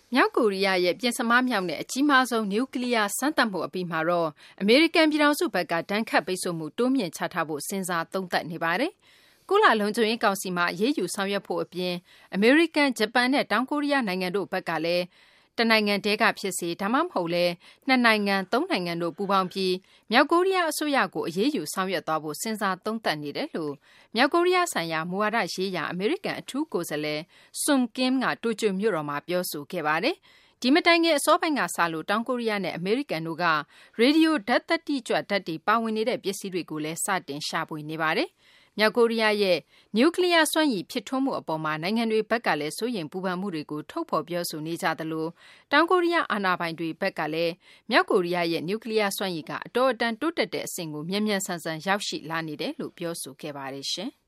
မြောက်ကိုရီးယားရဲ့ပြင်စမမြောက်နဲ့အကြီးမားဆုံးနျူကလ িয়ার စမ်းသပ်မှုအပြီးမှာတော့အမေရိကန်ပြည်ထောင်စုဘက်ကဒဏ်ခတ်ပိတ်ဆို့မှုတိုးမြင့်ချထားဖို့စဉ်းစားသုံးသပ်နေပါတယ်။ကုလလုံခြုံရေးကောင်စီမှာအရေးယူဆောင်ရွက်ဖို့အပြင်အမေရိကန်ဂျပန်နဲ့တောင်ကိုရီးယားနိုင်ငံတို့ဘက်ကလည်းတနိုင်ငံတည်းကဖြစ်စေဒါမှမဟုတ်လဲနှစ်နိုင်ငံသုံးနိုင်ငံတို့ပူးပေါင်းပြီးမြောက်ကိုရီးယားအစိုးရကိုအရေးယူဆောင်ရွက်သွားဖို့စဉ်းစားသုံးသပ်နေတယ်လို့မြောက်ကိုရီးယားဆိုင်ရာမူဝါဒရေးရာအမေရိကန်အထူးကိုယ်စားလှယ်ဆွန်ကင်းကတိုကျိုမြို့တော်မှာပြောဆိုခဲ့ပါတယ်။ဒီမတိုင်ခင်အစောပိုင်းကစလို့တောင်ကိုရီးယားနဲ့အမေရိကန်တို့ကရေဒီယိုဓာတ်သတ္တိကြွဓာတ်တွေပါဝင်နေတဲ့ပစ္စည်းတွေကိုလည်းစတင်ရှာဖွေနေပါတယ်။မြောက်ကိုရီးယားရဲ့နျူကလ িয়ার စွမ်းရည်ဖြစ်ထွန်းမှုအပေါ်မှာနိုင်ငံတွေဘက်ကလည်းစိုးရိမ်ပူပန်မှုတွေကိုထုတ်ဖော်ပြောဆိုနေကြသလိုတောင်ကိုရီးယားအာဏာပိုင်တွေဘက်ကလည်းမြောက်ကိုရီးယားရဲ့နျူကလ িয়ার စွမ်းရည်ကအတော်အတန်တိုးတက်တဲ့အဆင့်ကိုမြန်မြန်ဆန်ဆန်ရောက်ရှိလာနေတယ်လို့ပြောဆိုခဲ့ပါတယ်ရှင်။